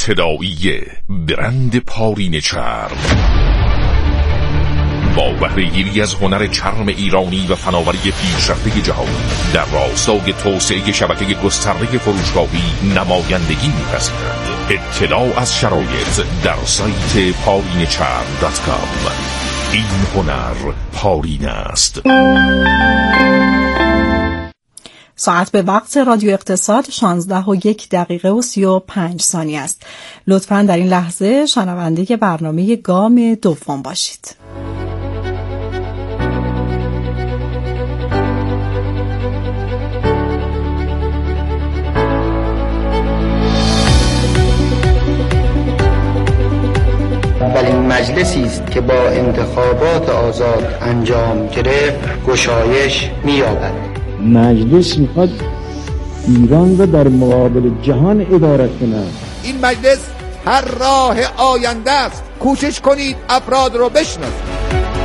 اطلاعیه برند پارین چرم با بهره‌گیری از هنر چرم ایرانی و فناوری پیشرفته جهانی در راستای توسعه شبکه گسترده فروشگاهی نمایندگی می‌پذیرد. اطلاع از شرایط در سایت parinecharm.com. این هنر پارین است. ساعت به وقت رادیو اقتصاد 16:01:35 است. لطفاً در این لحظه شنونده برنامه گام دوم باشید. اولین مجلسی است که با انتخابات آزاد انجام گرفت گشایش می‌یابد. مجلس میخواد ایران را در مقابل جهان اداره کنه. این مجلس هر راه آینده است. کوشش کنید افراد رو بشناسید.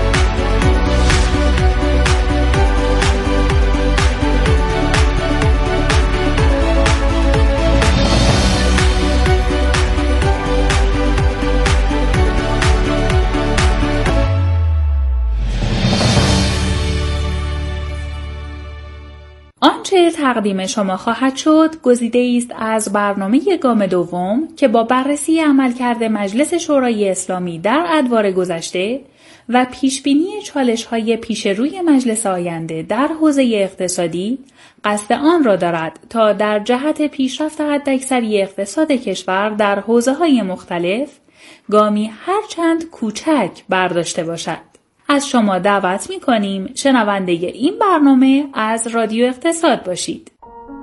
آنچه تقدیم شما خواهد شد گزیده است از برنامه گام دوم که با بررسی عملکرد مجلس شورای اسلامی در ادوار گذشته و پیشبینی چالش‌های پیش روی مجلس آینده در حوزه اقتصادی قصد آن را دارد تا در جهت پیشرفت حداکثری اقتصاد کشور در حوزه‌های مختلف گامی هرچند کوچک برداشته باشد. از شما دعوت می‌کنیم شنونده این برنامه از رادیو اقتصاد باشید.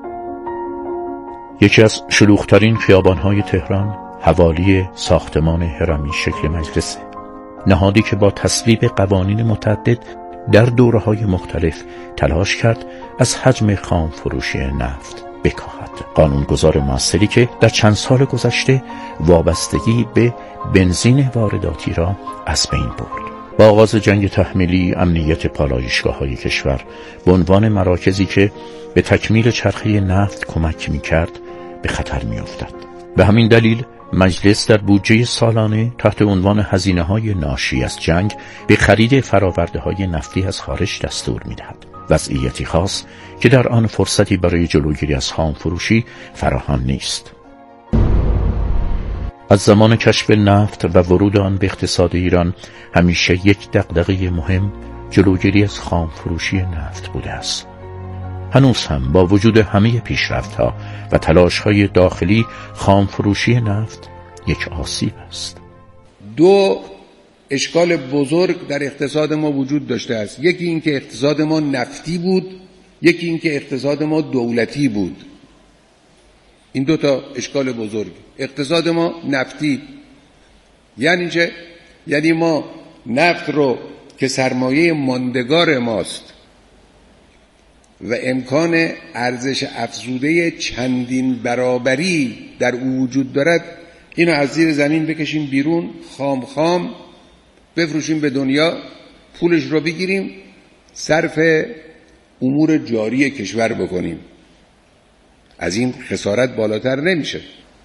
یکی از شلوغ‌ترین خیابان‌های تهران حوالی ساختمان هرمی شکل مجلسه. نهادی که با تصویب قوانین متعدد در دوره‌های مختلف تلاش کرد از حجم خام فروشی نفت بکاهد. قانونگذار موثری که در چند سال گذشته وابستگی به بنزین وارداتی را از بین برد. با آغاز جنگ تحمیلی امنیت پالایشگاه‌های کشور به عنوان مراکزی که به تکمیل چرخه نفت کمک می‌کرد به خطر می‌افتاد. به همین دلیل مجلس در بودجه سالانه تحت عنوان هزینه‌های ناشی از جنگ به خرید فرآورده‌های نفتی از خارج دستور می‌دهد. وضعیتی خاص که در آن فرصتی برای جلوگیری از خام فروشی فراهم نیست. از زمان کشف نفت و ورود آن به اقتصاد ایران همیشه یک دغدغه مهم جلوگیری از خام فروشی نفت بوده است. هنوز هم با وجود همه پیشرفت‌ها و تلاش‌های داخلی خام فروشی نفت یک آسیب است. دو اشکال بزرگ در اقتصاد ما وجود داشته است. یکی این که اقتصاد ما نفتی بود، یکی این که اقتصاد ما دولتی بود. این دو تا اشکال بزرگ. اقتصاد ما نفتی یعنی چه؟ یعنی ما نفت رو که سرمایه ماندگار ماست و امکان ارزش افزوده چندین برابری در او وجود دارد، اینو از زیر زمین بکشیم بیرون، خام خام بفروشیم به دنیا، پولش رو بگیریم، صرف امور جاری کشور بکنیم. از این خسارت بالاتر نمیشه.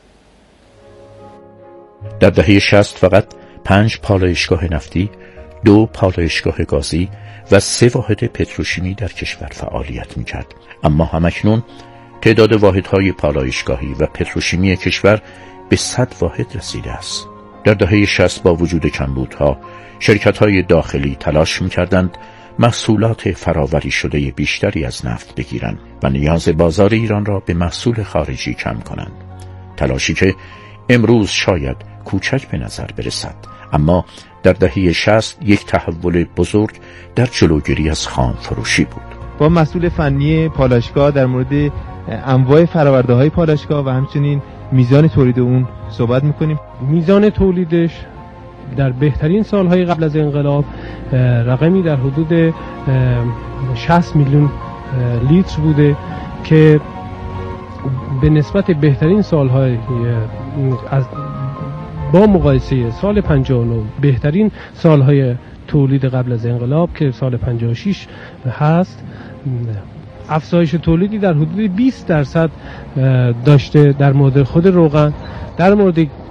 در دهه 60 فقط 5 پالایشگاه نفتی، 2 پالایشگاه گازی و 3 واحد پتروشیمی در کشور فعالیت می‌کرد. اما همکنون تعداد واحدهای پالایشگاهی و پتروشیمی کشور به 100 واحد رسیده است. در دهه 60 با وجود کمبودها، شرکت‌های داخلی تلاش می‌کردند محصولات فراوری شده بیشتری از نفت بگیرند و نیاز بازار ایران را به محصول خارجی کم کنند. تلاشی که امروز شاید کوچک به نظر برسد، اما در دهه 60 یک تحول بزرگ در جلوگیری از خام فروشی بود. با مسئول فنی پالایشگاه در مورد انواع فرآورده‌های پالایشگاه و همچنین میزان تولید اون صحبت می‌کنیم. میزان تولیدش در بهترین سالهای قبل از انقلاب رقمی در حدود 60 میلیون لیتر بوده که به نسبت بهترین سالهای از با مقایسه سال 59 بهترین سالهای تولید قبل از انقلاب که سال 56 هست، افزایش تولیدی در حدود 20% داشته در مورد خود روغن. در مورد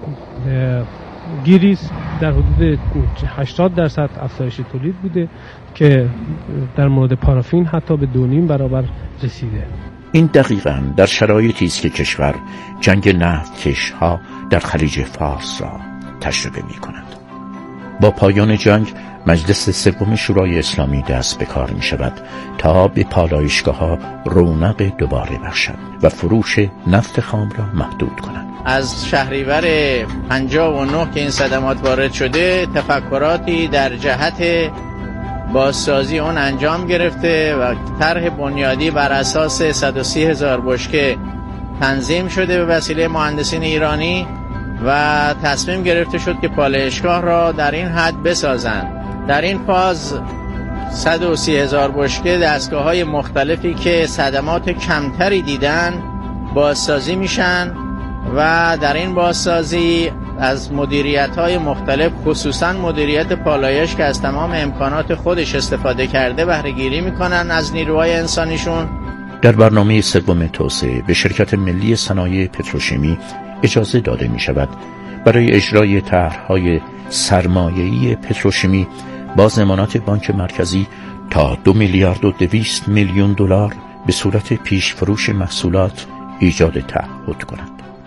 گیریس در حدود 80% افزایش تولید بوده که در مورد پارافین حتی به 2.5 برابر رسیده. این دقیقاً در شرایطی است که کشور جنگ نفتکش‌ها در خلیج فارس را تجربه می‌کند. با پایان جنگ مجلس سوم شورای اسلامی دست به کار می شود تا به پالایشگاه‌ها رونق دوباره بخشد و فروش نفت خام را محدود کند. از شهریور 59 که این صدمات وارد شده تفکراتی در جهت بازسازی اون انجام گرفته و طرح بنیادی بر اساس 130,000 بشکه تنظیم شده به وسیله مهندسین ایرانی و تصمیم گرفته شد که پالایشگاه را در این حد بسازند. در این فاز 130,000 بشکه دستگاه‌های مختلفی که صدمات کمتری دیدن بازسازی میشن و در این بازسازی از مدیریت‌های مختلف خصوصاً مدیریت پالایش که از تمام امکانات خودش استفاده کرده بهره‌گیری میکنن از نیروهای انسانیشون. در برنامه سوم توسعه به شرکت ملی صنایع پتروشیمی اجازه داده می شود برای اجرای طرح‌های سرمایه‌ای پتروشیمی با ضمانات بانک مرکزی تا 2.2 میلیارد دلار به صورت پیش فروش محصولات ایجاد تعهد کند.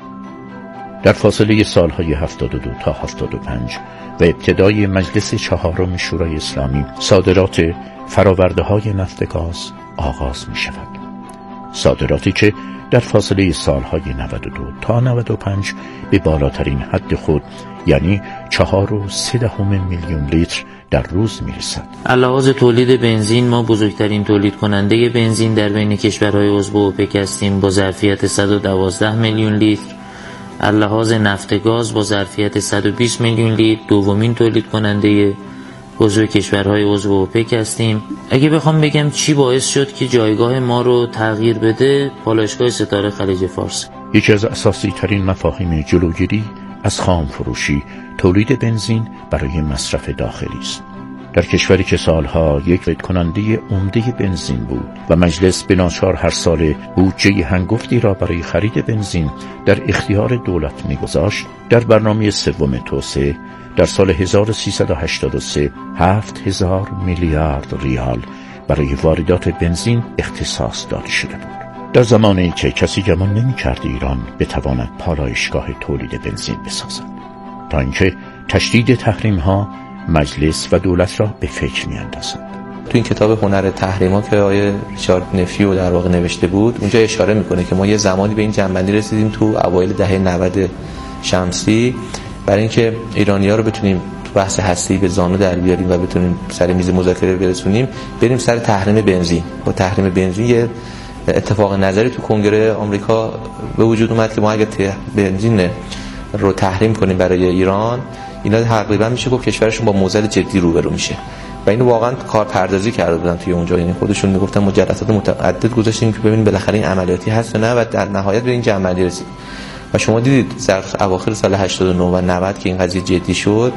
در فاصله سالهای 72 تا 75 و ابتدای مجلس چهارم شورای اسلامی صادرات فرآورده‌های نفت گاز آغاز می شود. صادراتی که در فاصله سالهای 92 تا 95 به بالاترین حد خود یعنی 4.3 میلیون لیتر در روز میرسد. علاوه تولید بنزین ما بزرگترین تولید کننده بنزین در بین کشورهای عضو اوپک هستیم با ظرفیت 112 میلیون لیتر. لحاظ نفت گاز با ظرفیت 120 میلیون لیتر دومین تولید کننده عضو کشورهای عضو اوپک هستیم. اگه بخوام بگم چی باعث شد که جایگاه ما رو تغییر بده، پالایشگاه ستاره خلیج فارس. یکی از اساسی ترین مفاهیم جلوگیری از خام فروشی تولید بنزین برای مصرف داخلی است. در کشوری که سالها یک تولید کننده عمده بنزین بود و مجلس به ناچار هر سال بودجه هنگفتی را برای خرید بنزین در اختیار دولت می‌گذاشت، در برنامه سوم توسعه در سال 1383 7,000 میلیارد ریال برای واردات بنزین اختصاص داده شده بود. در زمانی که کسی گمان نمی‌کرد ایران بتواند پالایشگاه تولید بنزین بسازد، تا اینکه تشدید تحریم‌ها مجلس و دولت را به فکر می‌اندازد. تو این کتاب هنر تحریم‌ها که آقای ریچارد نفیو در واقع نوشته بود، اونجا اشاره می‌کنه که ما یه زمانی به این جنبندی رسیدیم تو اوایل دهه 90 شمسی برای اینکه ایرانی‌ها رو بتونیم تو بحث هستی به زانو در بیاریم و بتونیم سر میز مذاکره برسونیم، بریم سر تحریم بنزین. با تحریم بنزین یه اتفاق نظری تو کنگره آمریکا به وجود اومد که ما اگه بنزین رو تحریم کنیم برای ایران، اینا تقریبا میشه گفت کشورشون با معضل جدی روبرو میشه و اینو واقعا کارپردازی کرده بودن توی اونجا. یعنی خودشون میگفتن ما جلسات متعدد گذاشتیم که ببینیم بالاخره این عملیاتی هست یا نه و در نهایت به این جنبندی رسید. و شما دیدید در اواخر سال 89 و 90 که این قضیه جدی شد،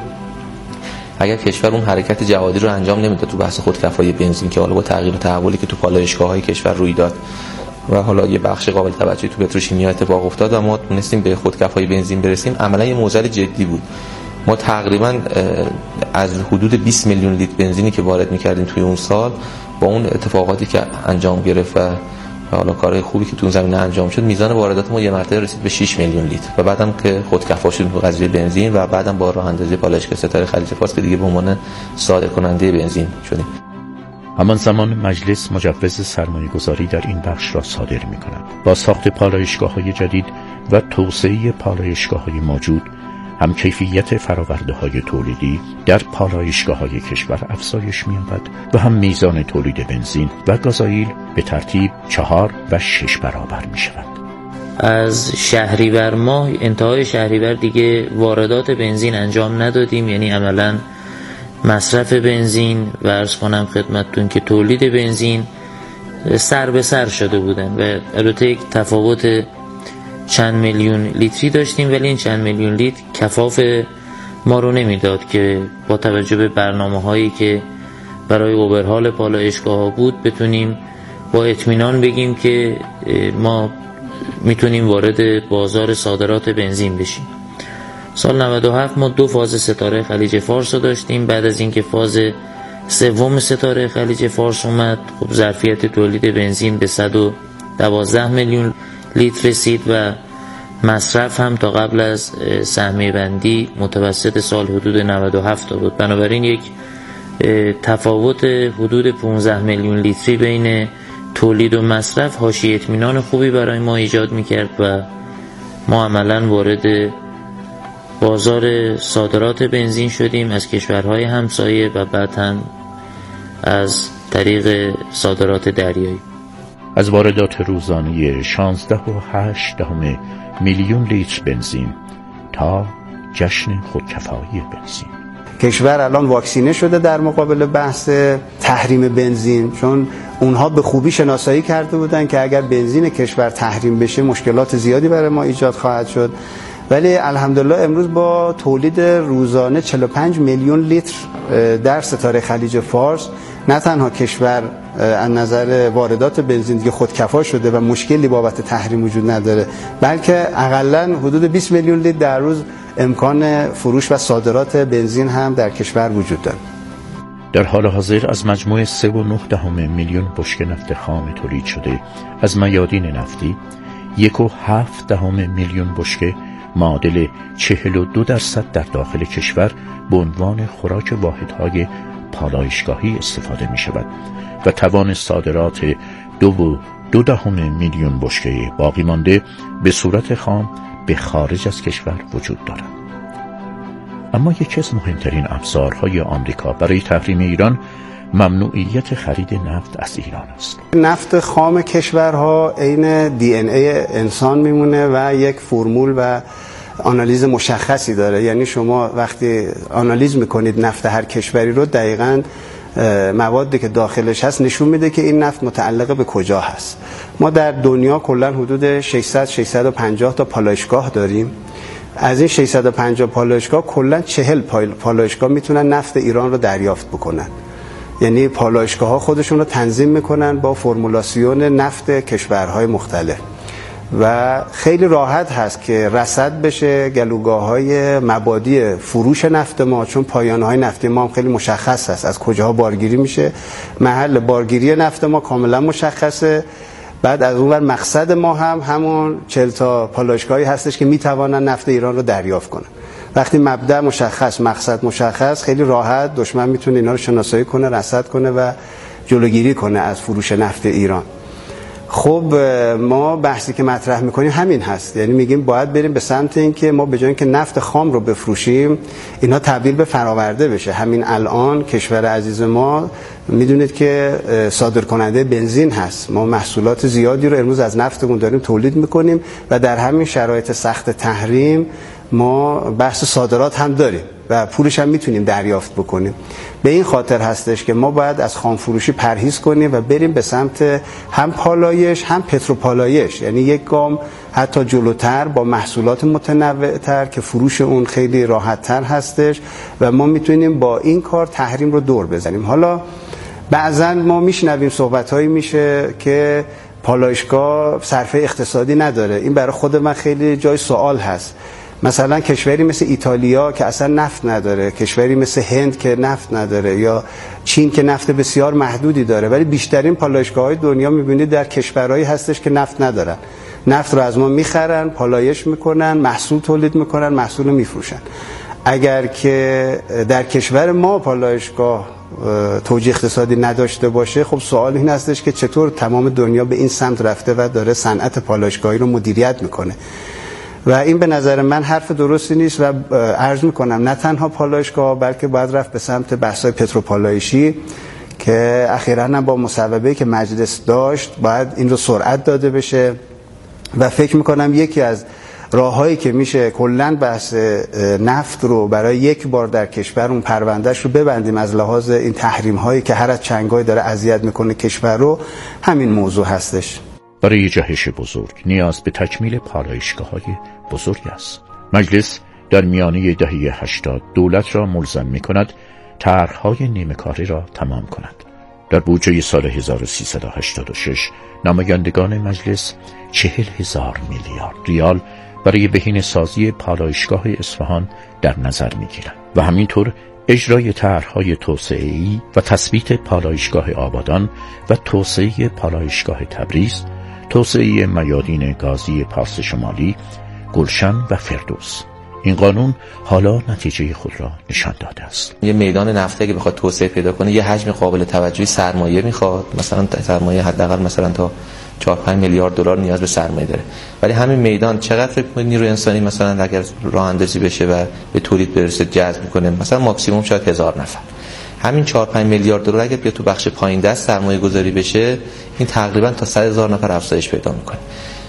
اگر کشور اون حرکت جوادی رو انجام نمیداد تو بحث خودکفایی بنزین که حالا با تغییر و تحولی که تو پالایشگاه‌های کشور روی داد و حالا یه بخش قابل توجهی تو پتروشیمیا اتفاق افتاد و ما تونستیم به خودکفایی بنزین برسیم، عملاً یه معضل جدی بود. ما تقریبا از حدود 20 میلیون لیتر بنزینی که وارد می‌کردیم توی اون سال، با اون اتفاقاتی که انجام گرفت و حالا کارهای خوبی که تو اون زمینه انجام شد، میزان واردات ما یه مرتبه رسید به 6 میلیون لیتر و بعدم که خودکفا شدیم تو قضیه بنزین و بعدم با راه اندازی پالایشگاه ستاره خلیج فارس که دیگه به عنوان صادرکننده بنزین شدیم. همان زمان مجلس مجوز سرمایه‌گذاری در این بخش را صادر می‌کند. با ساخت پالایشگاه‌های جدید و توسعه پالایشگاه‌های موجود، هم کیفیت فرآورده‌های تولیدی در پالایشگاه‌های کشور افزایش می‌یابد و هم میزان تولید بنزین و گازوئیل به ترتیب 4 و 6 برابر می‌شود. از شهریور ماه، انتهای شهریور دیگه واردات بنزین انجام ندادیم، یعنی عملاً مصرف بنزین و عرض کنم خدمتتون که تولید بنزین سر به سر شده بودن و البته یک تفاوت چند میلیون لیتری داشتیم، ولی این چند میلیون لیتر کفاف ما رو نمیداد که با توجه به برنامه‌هایی که برای اوورهال پالایشگاه‌ها بود بتونیم با اطمینان بگیم که ما میتونیم وارد بازار صادرات بنزین بشیم. سال 97 ما 2 فاز ستاره خلیج فارس رو داشتیم. بعد از اینکه فاز سوم ستاره خلیج فارس اومد، خب ظرفیت تولید بنزین به 112 میلیون لیتر رسید و مصرف هم تا قبل از سهمیه بندی متوسط سال حدود 97 بود. بنابراین یک تفاوت حدود 15 میلیون لیتری بین تولید و مصرف حاشیه اطمینان خوبی برای ما ایجاد میکرد و ما عملاً وارد بازار صادرات بنزین شدیم از کشورهای همسایه و بعد هم از طریق صادرات دریایی. از واردات روزانه 16.8 میلیون لیتر بنزین تا جشن خودکفایی بنزین. کشور الان واکسینه شده در مقابل بحث تحریم بنزین، چون اونها به خوبی شناسایی کرده بودن که اگر بنزین کشور تحریم بشه مشکلات زیادی برای ما ایجاد خواهد شد. ولی الحمدلله امروز با تولید روزانه 45 میلیون لیتر در ستاره خلیج فارس نه تنها کشور از نظر واردات بنزین دیگه خودکفا شده و مشکلی بابت تحریم وجود نداره، بلکه حداقل حدود 20 میلیون لیتر در روز امکان فروش و صادرات بنزین هم در کشور وجود داره. در حال حاضر از مجموع 3.9 میلیون بشکه نفت خام تولید شده از میادین نفتی 1.7 میلیون بشکه معادل 42% در داخل کشور به عنوان خوراک واحدهای پالایشگاهی استفاده می شود و توان صادرات 2.2 میلیون بشکه باقی مانده به صورت خام به خارج از کشور وجود دارد. اما یکی از مهمترین ابزارهای آمریکا برای تحریم ایران ممنوعیت خرید نفت از ایران است. نفت خام کشورها عین دی ان ای انسان میمونه و یک فرمول و آنالیز مشخصی داره. یعنی شما وقتی آنالیز میکنید نفت هر کشوری رو دقیقاً موادی که داخلش هست نشون میده که این نفت متعلق به کجا هست. ما در دنیا کلا حدود 600-650 تا پالایشگاه داریم. از این 650 پالایشگاه کلا 40 پالایشگاه میتونن نفت ایران رو دریافت بکنن. یعنی پالایشگاه ها خودشون رو تنظیم میکنن با فرمولاسیون نفت کشورهای مختلف و خیلی راحت هست که رصد بشه گلوگاه های مبادی فروش نفت ما، چون پایانه های نفتی ما هم خیلی مشخص هست از کجاها بارگیری میشه. محل بارگیری نفت ما کاملا مشخصه. بعد از اون ور مقصد ما هم همون 40 تا پالایشگاهی هستش که میتوانن نفت ایران رو دریافت کنن. وقتی مبدأ مشخص، مقصد مشخص، خیلی راحت دشمن میتونه اینا رو شناسایی کنه، رصد کنه و جلوگیری کنه از فروش نفت ایران. خب ما بحثی که مطرح میکنیم همین هست. یعنی میگیم باید بریم به سمت این که ما به جای اینکه نفت خام رو بفروشیم اینا تبدیل به فراورده بشه. همین الان کشور عزیز ما میدونید که صادر کننده بنزین هست. ما محصولات زیادی رو امروز از نفتمون داریم تولید میکنیم و در همین شرایط سخت تحریم ما بحث صادرات هم داریم و پولش هم میتونیم دریافت بکنیم. به این خاطر هستش که ما باید از خام فروشی پرهیز کنیم و بریم به سمت هم پالایش هم پتروپالایش، یعنی یک گام حتی جلوتر با محصولات متنوع‌تر که فروش اون خیلی راحت‌تر هستش و ما میتونیم با این کار تحریم رو دور بزنیم. حالا بعضا ما میشنویم صحبت‌هایی میشه که پالایشگاه صرفه اقتصادی نداره. این برای خود من خیلی جای سوال هست. مثلا کشوری مثل ایتالیا که اصلا نفت نداره، کشوری مثل هند که نفت نداره، یا چین که نفت بسیار محدودی داره، ولی بیشترین پالایشگاه‌های دنیا می‌بینید در کشورهایی هستش که نفت ندارن. نفت رو از ما می‌خرن، پالایش می‌کنن، محصول تولید می‌کنن، محصول رو می‌فروشن. اگر که در کشور ما پالایشگاه توجیه اقتصادی نداشته باشه، خب سوال این هستش که چطور تمام دنیا به این سمت رفته و داره صنعت پالایشگاهی رو مدیریت می‌کنه. و این به نظر من حرف درستی نیست و عرض میکنم نه تنها پالایشگاه بلکه باید رفت به سمت بحث‌های پتروپالایشی که اخیراً هم با مصوبه‌ای که مجلس داشت باید این رو سرعت داده بشه و فکر میکنم یکی از راههایی که میشه کلاً بحث نفت رو برای یک بار در کشور اون پروندهش رو ببندیم از لحاظ این تحریم هایی که هر از چنگای داره اذیت میکنه کشور رو، همین موضوع هستش. برای جهش بزرگ نیاز به تکمیل پالایشگاه‌های بزرگ است. مجلس در میانه دهه 80 دولت را ملزم می‌کند طرح‌های نیمه کاره را تمام کند. در بودجه سال 1386 نمایندگان مجلس 40,000 میلیارد ریال برای بهینه‌سازی پالایشگاه اصفهان در نظر می‌گیرند و همینطور اجرای طرح‌های توسعه‌ای و تثبیت پالایشگاه آبادان و توسعه پالایشگاه تبریز، توسعه میادین گازی پارس شمالی، گلشن و فردوس. این قانون حالا نتیجه خود را نشان داده است. یه میدان نفتی که بخواد توسعه پیدا کنه یه حجم قابل توجهی سرمایه میخواد، مثلا سرمایه حداقل مثلا تا 4-5 میلیارد دلار نیاز به سرمایه داره. ولی همین میدان چقدر فکر می‌کنید نیروی انسانی مثلا اگر راه اندازی بشه و به تولید برسه جذب می‌کنه؟ مثلا ماکسیمم شاید 1000 نفر. همین 4-5 میلیارد دلار اگه بیا تو بخش پایین دست سرمایه گذاری بشه، این تقریبا تا 100,000 نفر افزایش پیدا می‌کنه.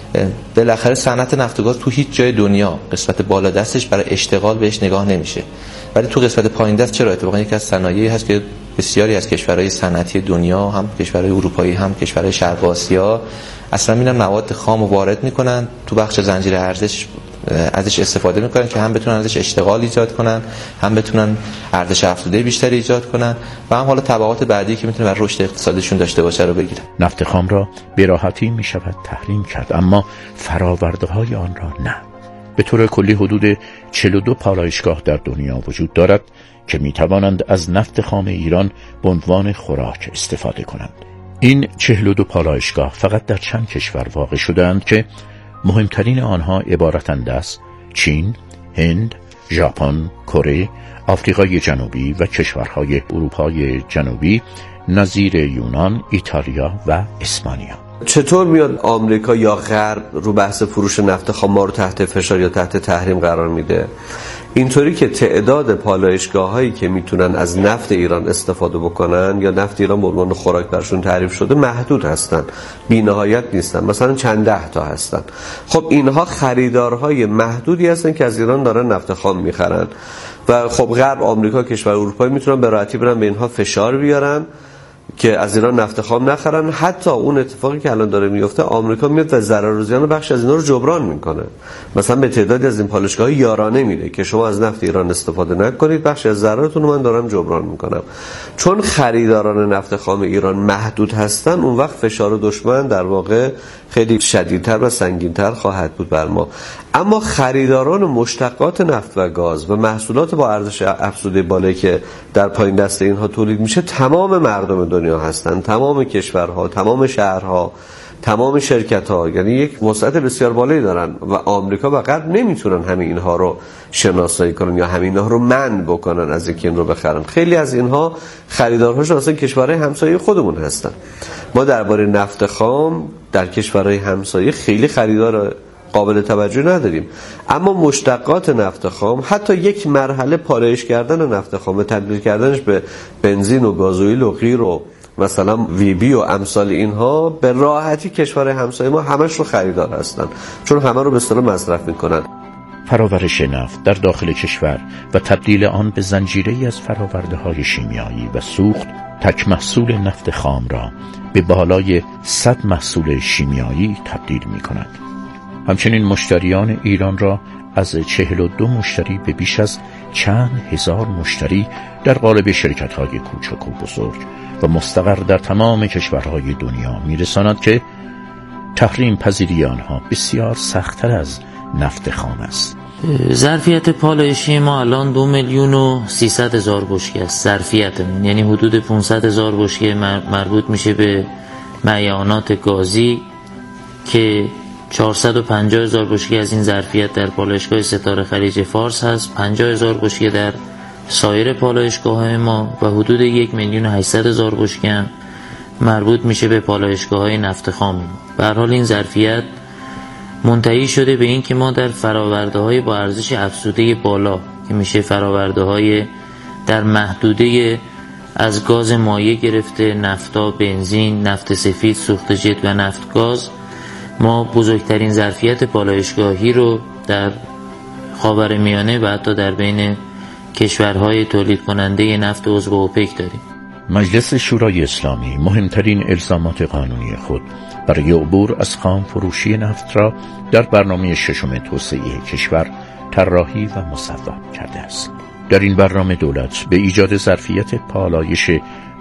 بالاخره صنعت نفت و گاز تو هیچ جای دنیا قسمت بالا دستش برای اشتغال بهش نگاه نمیشه، ولی تو قسمت پایین دست چرا؟ اتفاقا یکی از صنایعی هست که بسیاری از کشورهای صنعتی دنیا، هم کشورهای اروپایی هم کشورهای شرق آسیا، اصلا میرن مواد خام وارد میکنن تو بخش زنجیره ارزش ازش استفاده میکنن که هم بتونن ازش اشتغال ایجاد کنن، هم بتونن ارزش افزوده بیشتری ایجاد کنن و هم حالا تبعات بعدی که میتونه بر رشد اقتصادشون داشته باشه رو بگیرن. نفت خام را به راحتی میشود تحریم کرد، اما فرآورده‌های آن را نه. به طور کلی حدود 42 پالایشگاه در دنیا وجود دارد که میتوانند از نفت خام ایران به عنوان خوراک استفاده کنند. این 42 پالایشگاه فقط در چند کشور واقع شده‌اند که مهمترین آنها عبارتند از چین، هند، ژاپن، کره، آفریقای جنوبی و کشورهای اروپای جنوبی نظیر یونان، ایتالیا و اسپانیا. چطور میاد آمریکا یا غرب رو بحث فروش نفت خام ما رو تحت فشار یا تحت تحریم قرار میده؟ اینطوری که تعداد پالایشگاه‌هایی که میتونن از نفت ایران استفاده بکنن یا نفت ایران به عنوان خوراک برشون تعریف شده محدود هستن، بی‌نهایت نیستن، مثلا چند ده تا هستن. خب اینها خریدارهای محدودی هستن که از ایران دارن نفت خام میخرن و خب غرب، آمریکا، کشور اروپایی میتونن به راحتی برن به اینها فشار بیارن که از ایران نفت خام نخرن. حتی اون اتفاقی که الان داره میفته، آمریکا میاد و ضرر و زیان بخش از اینا رو جبران میکنه. مثلا به تعدادی از این پالایشگاه‌ها یارانه میده که شما از نفت ایران استفاده نکنید، بخش از ضررتون رو من دارم جبران میکنم. چون خریداران نفت خام ایران محدود هستن، اون وقت فشار دشمن در واقع خیلی شدیدتر و سنگینتر خواهد بود بر ما. اما خریداران مشتقات نفت و گاز و محصولات با ارزش افزوده بالایی که در پایین دست اینها تولید میشه تمام مردم دنیا هستن، تمام کشورها، تمام شهرها، تمام شرکت‌ها، یعنی یک وسعت بسیار بالایی دارن و آمریکا و غرب نمیتونن همه اینها رو شناسایی کنن یا همه اینها رو منع بکنن از اینکه این رو بخرن. خیلی از اینها خریدارهاشون اصلا کشورهای همسایه خودمون هستن. ما درباره نفت خام در کشورهای همسایه خیلی خریدار قابل توجه نداریم، اما مشتقات نفت خام، حتی یک مرحله پالایش کردن نفت خام و تبدیل کردنش به بنزین و گازوئیل و غیر و مثلا ویبی و امثال اینها، به راحتی کشورهای همسایه ما همش رو خریدار هستن، چون همه رو به اصطلاح مصرف میکنن. فراورش نفت در داخل کشور و تبدیل آن به زنجیره‌ای از فرآورده‌های شیمیایی و سوخت، تک محصول نفت خام را به بالای 100 محصول شیمیایی تبدیل می‌کند. همچنین مشتریان ایران را از 42 مشتری به بیش از چند هزار مشتری در قالب شرکت‌های کوچک و بزرگ و مستقر در تمام کشورهای دنیا می‌رساند که تحریم پذیری آنها بسیار سخت‌تر از نفت خام است. ظرفیت پالایشی ما الان 2,300,000 بشکه است. ظرفیتمون یعنی حدود 500,000 بشکه مربوط میشه به معیانات گازی که 450,000 بشکه از این ظرفیت در پالایشگاه ستاره خلیج فارس هست، 50,000 بشکه در سایر پالایشگاه‌های ما و حدود 1,800,000 بشکه هم مربوط میشه به پالایشگاه‌های نفت خام ما. به هر حال این ظرفیت منتهی شده به این که ما در فرآورده‌های با ارزش افزوده بالا که میشه فرآورده‌های در محدوده از گاز مایع گرفته، نفتا، بنزین، نفت سفید، سوخت جت و نفت گاز، ما بزرگترین ظرفیت پالایشگاهی رو در خاورمیانه و حتی در بین کشورهای تولید کننده نفت عضو اوپک داریم. مجلس شورای اسلامی مهمترین الزامات قانونی خود برای عبور از خام فروشی نفت را در برنامه ششم توسعه کشور طراحی و مصوب کرده است. در این برنامه دولت به ایجاد ظرفیت پالایش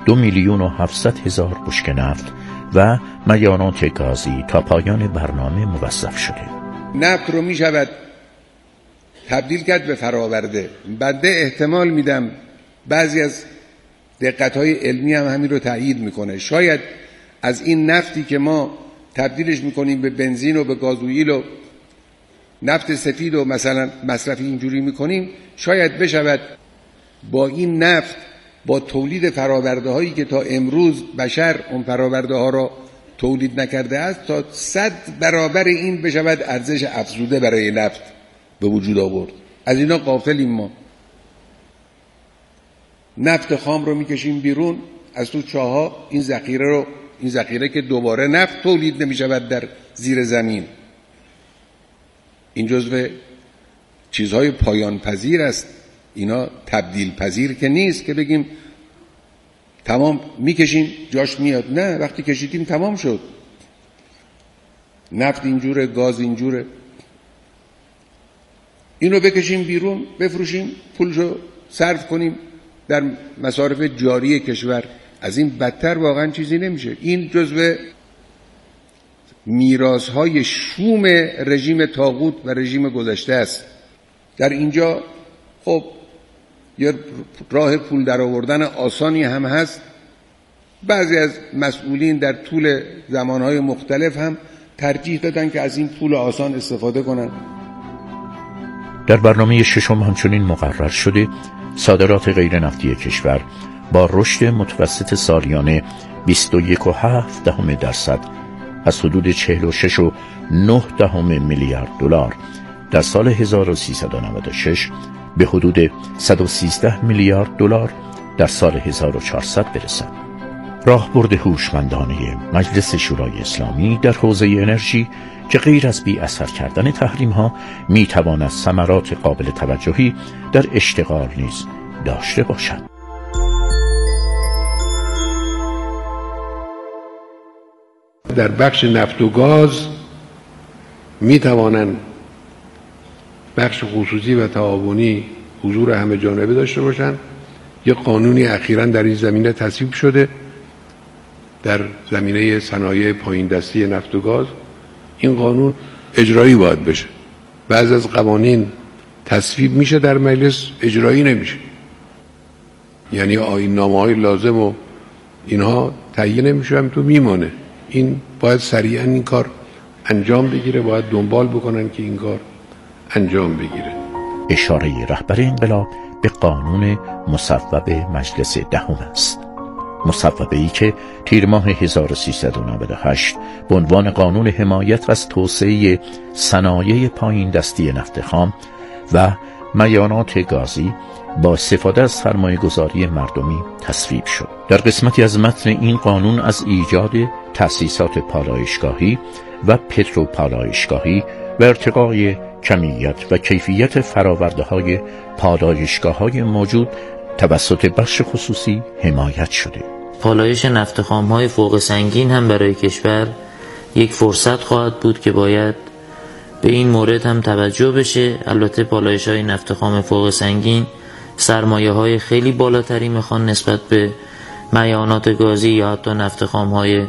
2,700,000 بشکه نفت و میانات گازی تا پایان برنامه موظف شده. نفت رو می شود تبدیل کرد به فراورده. بنده احتمال میدم بعضی از دقت‌های علمی هم همین رو تایید میکنه. شاید از این نفتی که ما تبدیلش میکنیم به بنزین و به گازوئیل و نفت سفید و مثلا مصرف اینجوری میکنیم، شاید بشود با این نفت، با تولید فراورده هایی که تا امروز بشر اون فراورده ها را تولید نکرده است، تا 100 برابر این بشود ارزش افزوده برای نفت به وجود آورد. از اینا غافلیم ما. نفت خام رو میکشیم بیرون از تو چاها، این ذخیره که دوباره نفت تولید نمیشود در زیر زمین. این جزو چیزهای پایان پذیر است. اینا تبدیل پذیر که نیست که بگیم تمام میکشیم جاش میاد. نه، وقتی کشیدیم تمام شد. نفت اینجوره، گاز اینجوره. اینو بکشیم بیرون، بفروشیم، پولشو صرف کنیم در مصارف جاری کشور. از این بدتر واقعا چیزی نمیشه. این جزو میراث‌های شوم رژیم طاغوت و رژیم گذشته است. در اینجا خب یه راه پول در آوردن آسانی هم هست. بعضی از مسئولین در طول زمانهای مختلف هم ترجیح دادن که از این پول آسان استفاده کنن. در برنامه ششم همچنین مقرر شده صادرات غیر نفتی کشور با رشد متوسط سالیانه 21.7% از حدود 46.9 میلیارد دلار در سال 1396 به حدود 113 میلیارد دلار در سال 1400 برسد. راهبرد هوشمندانه مجلس شورای اسلامی در حوزه انرژی که غیر از بی اثر کردن تحریم ها می تواند ثمرات قابل توجهی در اشتغال نیز داشته باشد. در بخش نفت و گاز می توانند بخش خصوصی و تعاونی حضور همه جانبه داشته باشند. یک قانونی اخیراً در این زمینه تصویب شده در زمینه صنایع پایین دستی نفت و گاز. این قانون اجرایی باید بشه. بعضی از قوانین تصویب میشه در مجلس، اجرایی نمیشه. یعنی آیین‌نامه‌های لازم و اینها تهیه نمیشه، هم تو میمونه. این باید سریعا این کار انجام بگیره، باید دنبال بکنن که این کار انجام بگیره. اشاره رهبر انقلاب به قانون مصوب مجلس دهم است. مصوبه‌ای که تیر ماه 1398 به عنوان قانون حمایت از توسعه صنایع پایین دستی نفت خام و میانات گازی با استفاده از سرمایه‌گذاری مردمی تصویب شد. در قسمتی از متن این قانون از ایجاد تأسیسات پالایشگاهی و پتروپالایشگاهی و ارتقای کمیت و کیفیت فرآورده‌های پالایشگاه‌های موجود توسط بخش خصوصی حمایت شده. پالایش نفت خام‌های فوق سنگین هم برای کشور یک فرصت خواهد بود که باید به این مورد هم توجه بشه. البته پالایش‌های نفت خام فوق سنگین سرمایه‌های خیلی بالاتری میخوان نسبت به میانات گازی یا حتی نفت خام‌های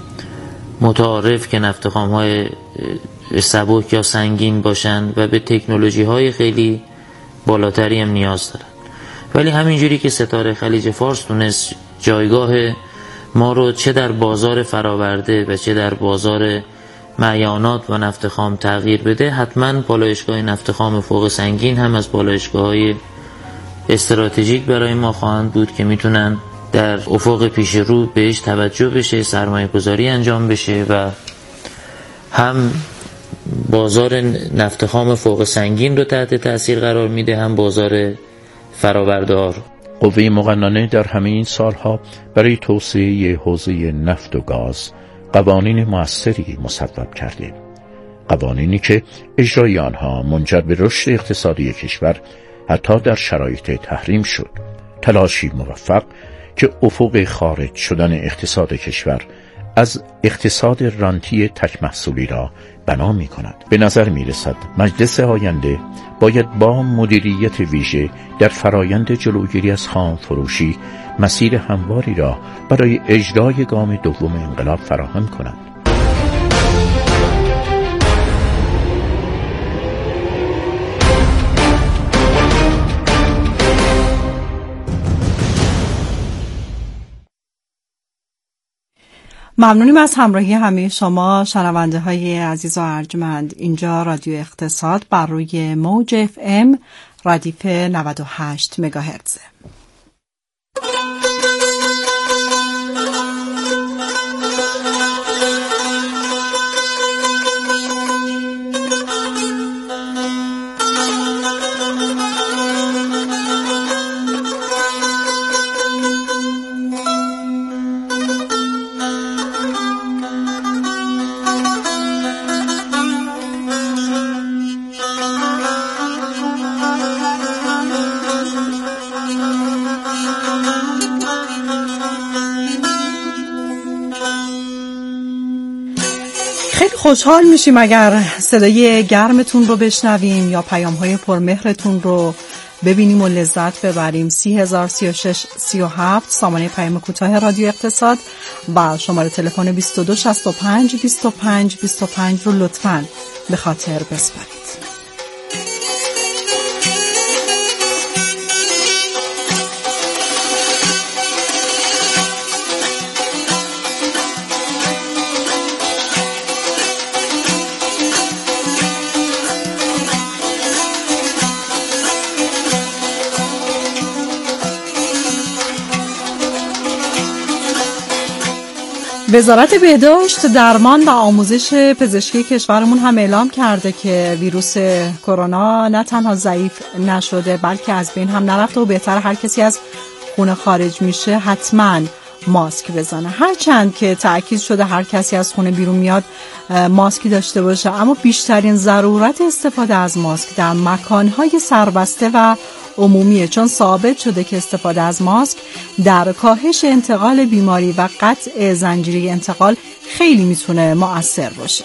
متعارف که نفت خام‌های سبک یا سنگین باشن و به تکنولوژی‌های خیلی بالاتری هم نیاز دارن. ولی همینجوری که ستاره خلیج فارس تونست جایگاه ما رو چه در بازار فراورده و چه در بازار معیانات و نفت خام تغییر بده، حتما پالایشگاه نفت خام فوق سنگین هم از پالایشگاه‌های استراتژیک برای ما خواهند بود که میتونن در افق پیش رو بهش توجه بشه، سرمایه گذاری انجام بشه و هم بازار نفت خام فوق سنگین رو تحت تأثیر قرار میده، هم بازار فراورده‌ها رو. قوه مقننه در همه این سالها برای توسعه حوزه نفت و گاز قوانین مؤثری مصوب کرده. قوانینی که اجرای آنها منجر به رشد اقتصادی کشور حتی در شرایط تحریم شد. تلاشی موفق که افق خارج شدن اقتصاد کشور از اقتصاد رانتی تک محصولی را بنا می کند. به نظر می رسد مجلس آینده باید با مدیریت ویژه در فرایند جلوگیری از خام فروشی مسیر همواری را برای اجرای گام دوم انقلاب فراهم کند. ممنونیم از همراهی همه شما شنونده های عزیز و ارجمند. اینجا رادیو اقتصاد بر روی موج FM ردیف 98 مگاهرتز. خوشحال میشیم اگر صدای گرمتون رو بشنویم یا پیام‌های پرمهرتون رو ببینیم و لذت ببریم. 30,036 37 سامانه پیام کوتاه رادیو اقتصاد و شماره تلفن 2265 25 25 رو لطفاً به خاطر بسپارید. وزارت بهداشت، درمان و آموزش پزشکی کشورمون هم اعلام کرده که ویروس کرونا نه تنها ضعیف نشده بلکه از بین هم نرفته و بهتر هر کسی از خونه خارج میشه حتما ماسک بزنه. هرچند که تأکید شده هر کسی از خونه بیرون میاد ماسکی داشته باشه، اما بیشترین ضرورت استفاده از ماسک در مکانهای سربسته و عمومیه، چون ثابت شده که استفاده از ماسک در کاهش انتقال بیماری و قطع زنجیره انتقال خیلی میتونه مؤثر باشه.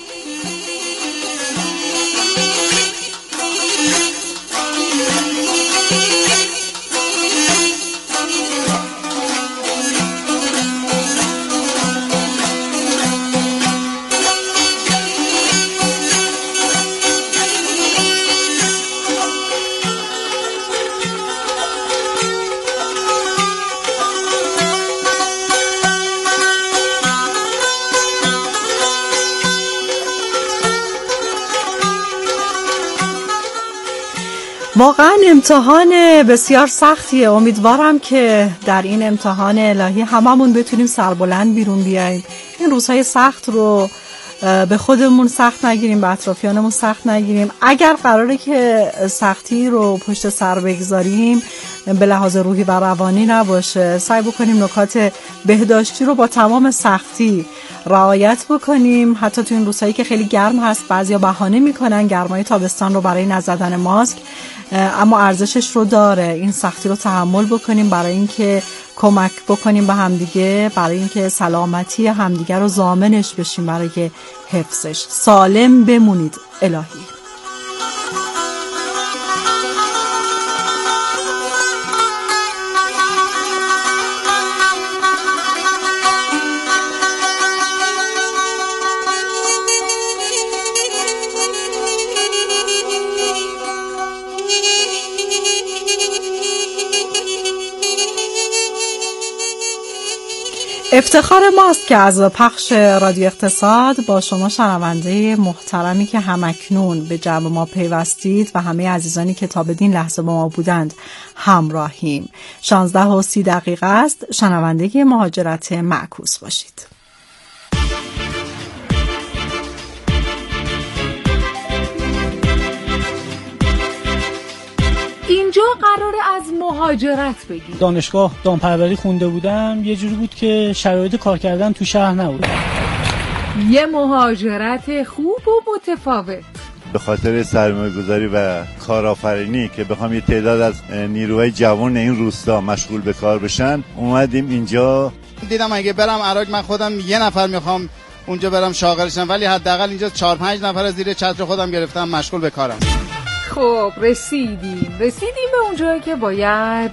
واقعا امتحان بسیار سختیه. امیدوارم که در این امتحان الهی هممون بتونیم سربلند بیرون بیاییم. این روزهای سخت رو به خودمون سخت نگیریم، به اطرافیانمون سخت نگیریم. اگر قراره که سختی رو پشت سر بگذاریم به لحاظ روحی و روانی نباشه، سعی بکنیم نکات بهداشتی رو با تمام سختی رعایت بکنیم. حتی تو این روزهایی که خیلی گرم هست بعضیا بهانه میکنن گرمای تابستان رو برای نزدن ماسک، اما ارزشش رو داره. این سختی رو تحمل بکنیم برای اینکه کمک بکنیم به همدیگه، برای اینکه سلامتی همدیگه رو ضامنش بشیم، برای حفظش. سالم بمونید الهی. افتخار ماست که از پخش رادیو اقتصاد با شما شنونده محترمی که همکنون به جمع ما پیوستید و همه عزیزانی که تا بدین لحظه با ما بودند همراهیم. 16:30 است. شنونده مهاجرت معکوس باشید. اینجا قراره از مهاجرت بگیم. دانشگاه دامپروری خونده بودم، یه جوری بود که شرایط کار کردن تو شهر نبود. یه مهاجرت خوب و متفاوت. به خاطر سرمایه‌گذاری و کارآفرینی که بخوام یه تعداد از نیروهای جوان این روستا مشغول به کار بشن اومدیم اینجا. دیدم اگه برم عراق من خودم یه نفر میخوام اونجا برم شاغلشم، ولی حداقل اینجا 4-5 نفر زیر چتر خودم گرفتم مشغول به کارم. خب رسیدیم به اونجایی که باید